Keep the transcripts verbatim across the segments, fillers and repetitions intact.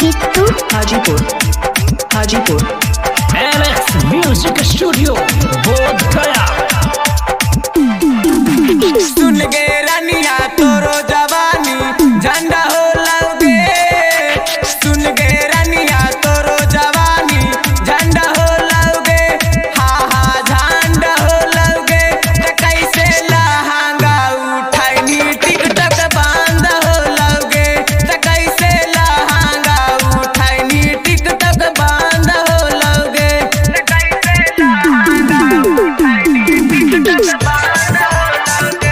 Gitu Hajipur Hajipur Alex music studio Bodh Gaya. सुन गे रनिया तोरो जवानी झंडा हो लगे, सुन गे रनिया तोरो जवानी झंडा हो लगे, हा हा झंडा हो लगे। कैसे लहंगा उठाई टिकटक बांध हो लगे, कैसे लहंगा उठाई टिकटक बांध हो लगे, कैसे लहंगा उठाई टिकटक बांध हो लगे।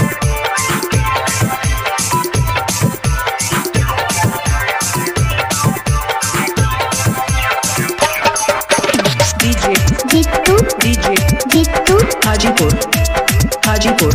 DJ Gitu DJ Gitu Hajipur Hajipur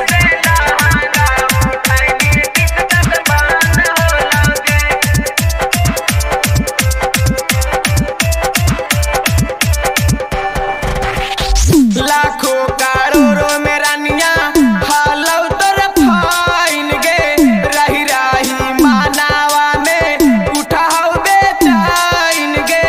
लाखों करोड़ों में रानिया हालौ तोर फाइन गे, रही रही मानावा में उठाओ बेचैन गे,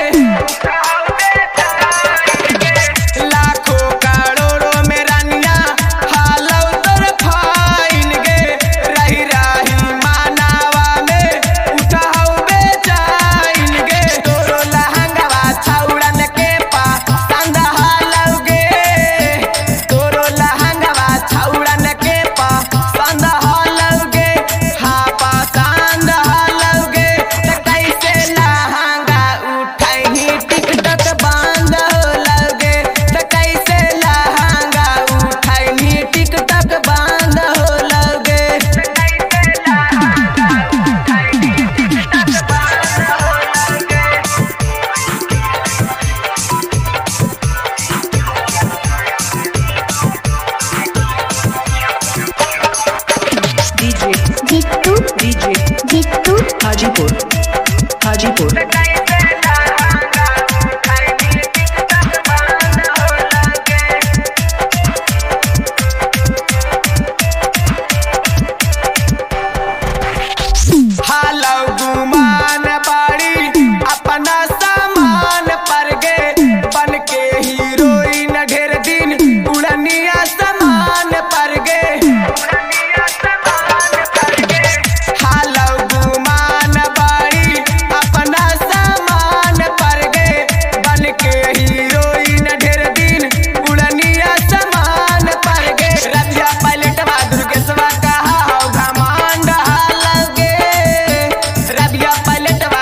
लाखों करोड़ों में रानिया हालौ तोर फाइन गे, रही रही मानावा में उठाओ बेचैन गे। तोरो लहंगवा छौड़न के पा संदा हालौगे, तोरो लहंगवा छौड़न के पा संदा हालौगे, हा पा संदा हालौगे। त कैसे लहंगा उठाई टिकटक बांध हो लगे, त कैसे लहंगा उठाई टिकटक बांध हो लगे, कैसे लहंगा उठाई टिकटक बांध हो लगे। DJ Gitu DJ Gitu Hajipur Hajipur कैसे लहंगा उठाई टिकटक बांध हो लगे। हालौ गुमान बाड़ी अपना सामान पर गे, बन के हीरोइन ढेर दिन उड़निया समान पर गे, हालौ गुमान बाड़ी अपना सामान पर गे, बन के हीरोइन ढेर दिन उड़निया समान पर गे। रबिया पलटवा दुर्गेशवा कहा हो घमांड हालगे, रबिया पलटवा